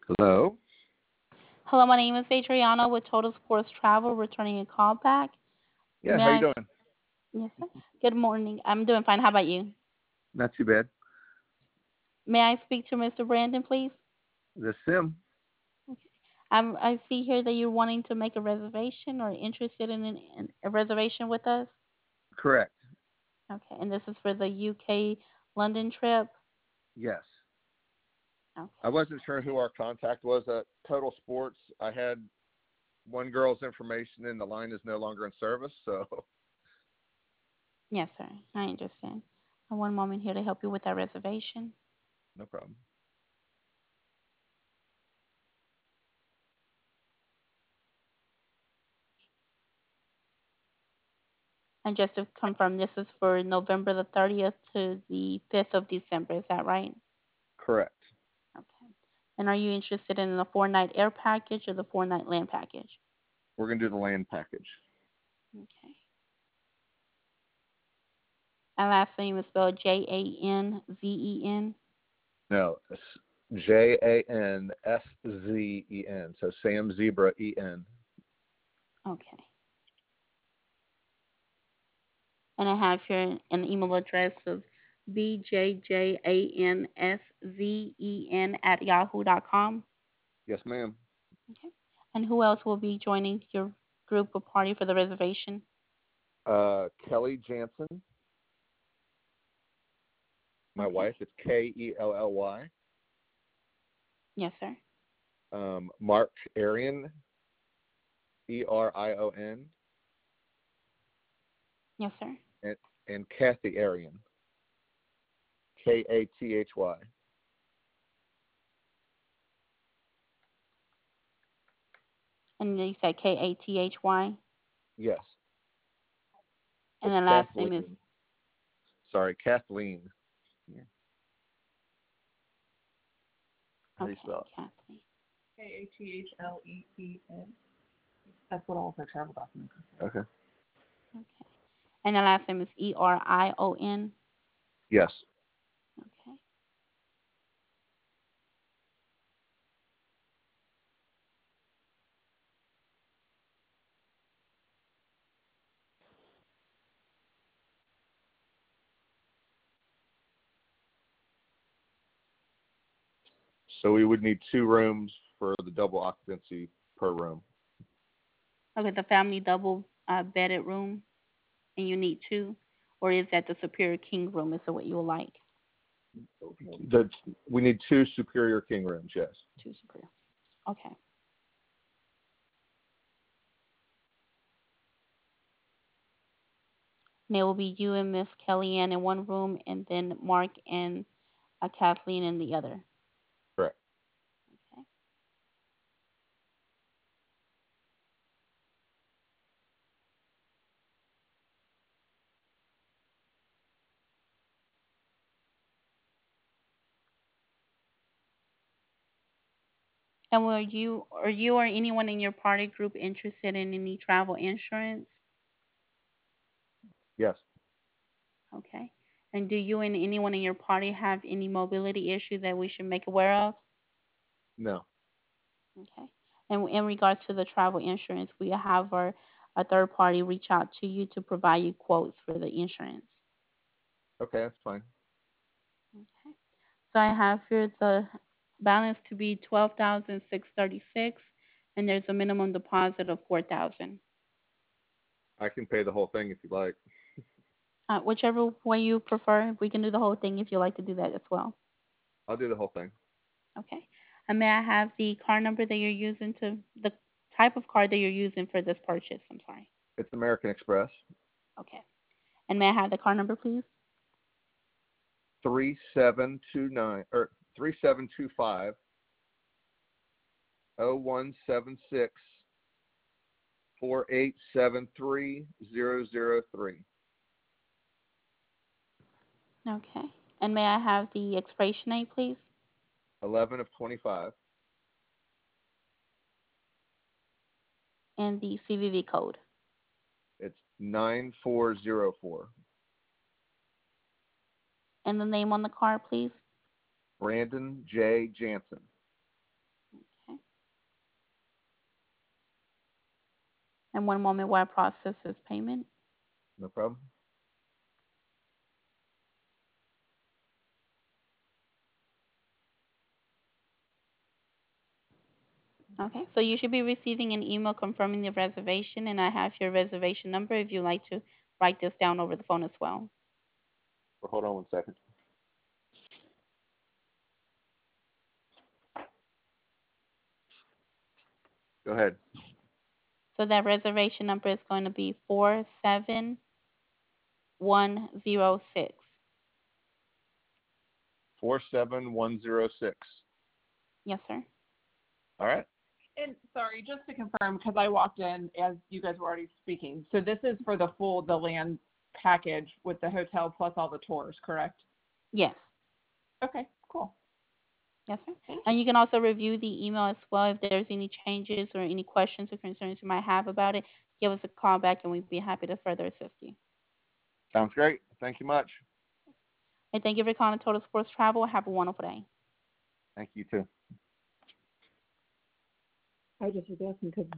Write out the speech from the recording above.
Hello. Hello, my name is Adriana with Total Sports Travel, returning a call back. Yeah, May how you I? doing? Yes, sir. Good morning. I'm doing fine. How about you? Not too bad. May I speak to Mr. Brandon, please? This Sim. Okay. I see here that you're wanting to make a reservation or interested in a reservation with us. Correct. Okay, and this is for the UK London trip. Yes. I Okay. wasn't sure who our contact was at Total Sports. I had one girl's information and the line is no longer in service, so Yes, sir. I understand. One moment here to help you with that reservation. no problem. And just to confirm, this is for November the 30th to the 5th of December. Is that right? Correct. Okay. And are you interested in the 4 night air package or the 4 night land package? We're going to do the land package. Okay. And last name is spelled Janzen. No, it's Janszzen. So Sam Zebra En. Okay. And I have here an email address of bjjanszen@yahoo.com. Yes, ma'am. Okay. And who else will be joining your group or party for the reservation? Kelly Jansen, my Okay. wife. It's Kelly. Yes, sir. Mark Arion, Erion, Yes, sir. and Kathy Arion, Kathy. And you said Kathy. Yes, And it's the last name is Kathleen. Sorry, Kathleen. Yeah. How do you okay, spell Kathleen. Kathleen. That's what all of her travel documents it? are. Okay. Okay. And the last name is Erion. Yes. Okay. So we would need 2 rooms for the double occupancy per room. Okay, the family double bedded room, and you need two, or is that the superior king room? Is that what you would like? The, we need 2 superior king rooms. Yes. Two superior. Okay. And it will be you and Miss Kellyanne in one room, and then Mark and Kathleen in the other. Correct. Okay. And were you or anyone in your party group interested in any travel insurance? Yes. Okay. And do you and anyone in your party have any mobility issue that we should make aware of? No. Okay. And in regards to the travel insurance, we have a third party reach out to you to provide you quotes for the insurance. Okay, that's fine. Okay. So I have here the balance to be 12,636, and there's a minimum deposit of 4,000. I can pay the whole thing if you like. Whichever way you prefer, we can do the whole thing if you like to do that as well. I'll do the whole thing. Okay. And may I have the card number that you're using to the type of card that you're using for this purchase? I'm sorry. It's American Express. Okay. And may I have the card number, please? 3729 or 3725 0176 4873003. Okay. And may I have the expiration date, please? 11 of 25. And the CVV code. It's 9404. And the name on the card, please? Brandon J. Jansen. And one moment while I process this payment. No problem. Okay, so you should be receiving an email confirming the reservation, and I have your reservation number if you'd like to write this down over the phone as well. Well, hold on 1 second. Go ahead. So that reservation number is going to be 47106. 47106. Yes, sir. All right. And sorry, just to confirm, because I walked in as you guys were already speaking. So this is for the land package with the hotel plus all the tours, correct? Yes. Okay, cool. Yes, sir. Thank you. And you can also review the email as well. If there's any changes or any questions or concerns you might have about it, give us a call back and we'd be happy to further assist you. Sounds great. Thank you much. And thank you for calling Total Sports Travel. Have a wonderful day. Thank you too. I just was asking because